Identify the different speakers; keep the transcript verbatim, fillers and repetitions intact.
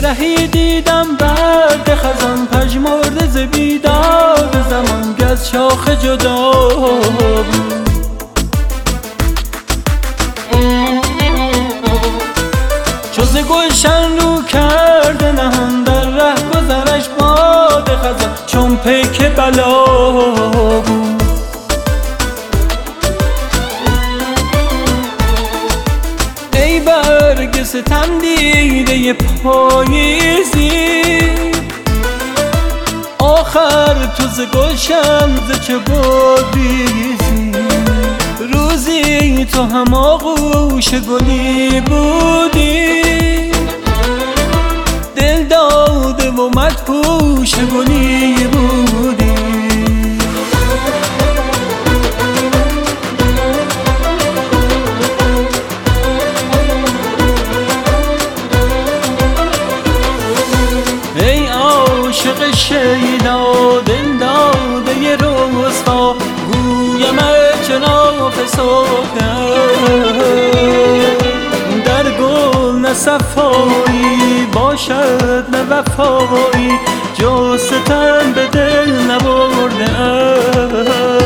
Speaker 1: رهی دیدم برد خزان پژمرده ز بیداد زمان که از شاخ جدا بود. چو ز گلشن رو کرده نهان در ره گذرش باد خزان چون پیک بلا بود. ای برگ ستم دیده پاییزی آخر تو ز گلشن ز چه بریزی. روزی تو هم آغوش گلی بودی دل داده و مدهوش گلی بودی. ای عاشق شیدا دل داده ی رسوا گویم چه ناف سوگند در گل نه صفایی باشد نه وفایی جز ستم به دل نبرده ام.